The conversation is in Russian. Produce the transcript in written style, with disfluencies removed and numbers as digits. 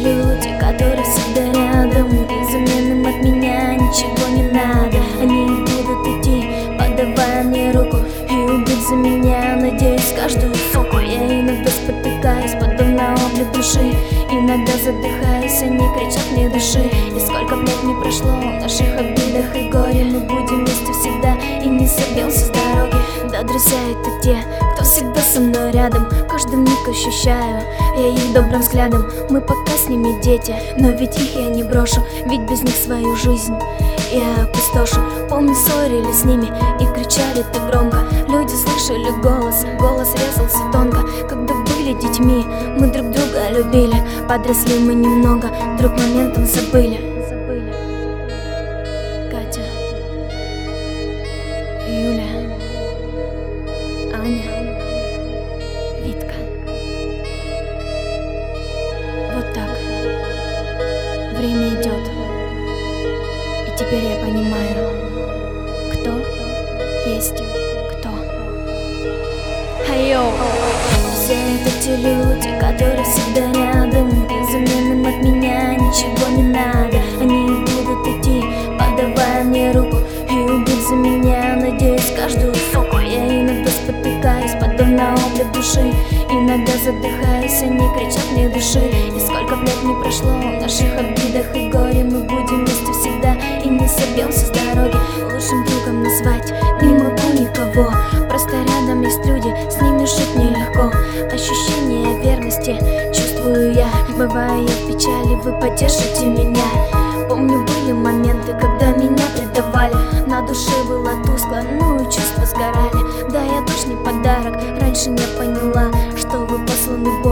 люди, которые всегда рядом, безуменным от меня ничего не надо. Они будут идти, подавая мне руку, и убить за меня, надеюсь, каждую фоку. Я иногда спотыкаюсь, подобно облик души, иногда задыхаюсь, они кричат мне души. И сколько лет не прошло, в наших обидах и горе мы будем вместе всегда и не собьемся с дороги. Да, друзья, это те, кто всегда со мной рядом, каждый миг ощущаю я их добрым взглядом. Мы пока с ними дети, но ведь их я не брошу, ведь без них свою жизнь я опустошу. Помню, ссорились с ними и кричали так громко, люди слышали голос, голос резался тонко. Когда были детьми, мы друг друга любили, подросли мы немного, вдруг моментом забыли. Катя, Юля, Аня, Витка. Вот так время идет, и теперь я понимаю, кто есть кто. Хайо! Все это те люди, которые всегда рядом, безуменным от меня ничего не надо. Они будут идти, подавая мне руку, и убить за меня, надеюсь, каждую фоку. Я иногда спотыкаюсь, подобно облик души, иногда задыхаюсь, они кричат мне души. И сколько лет не прошло, в наших обидах и горе мы будем вместе всегда и не собьемся с дороги. Лучшим другом назвать не могу никого, просто рядом есть люди, с ними жить нелегко. Ощущение верности чувствую я, бывая я в печали, вы поддержите меня. Помню, были моменты, когда меня предавали, на душе было тускло, ну и чувства сгорали. Да, я душный подарок, раньше не поняла, что вы посланы Богом.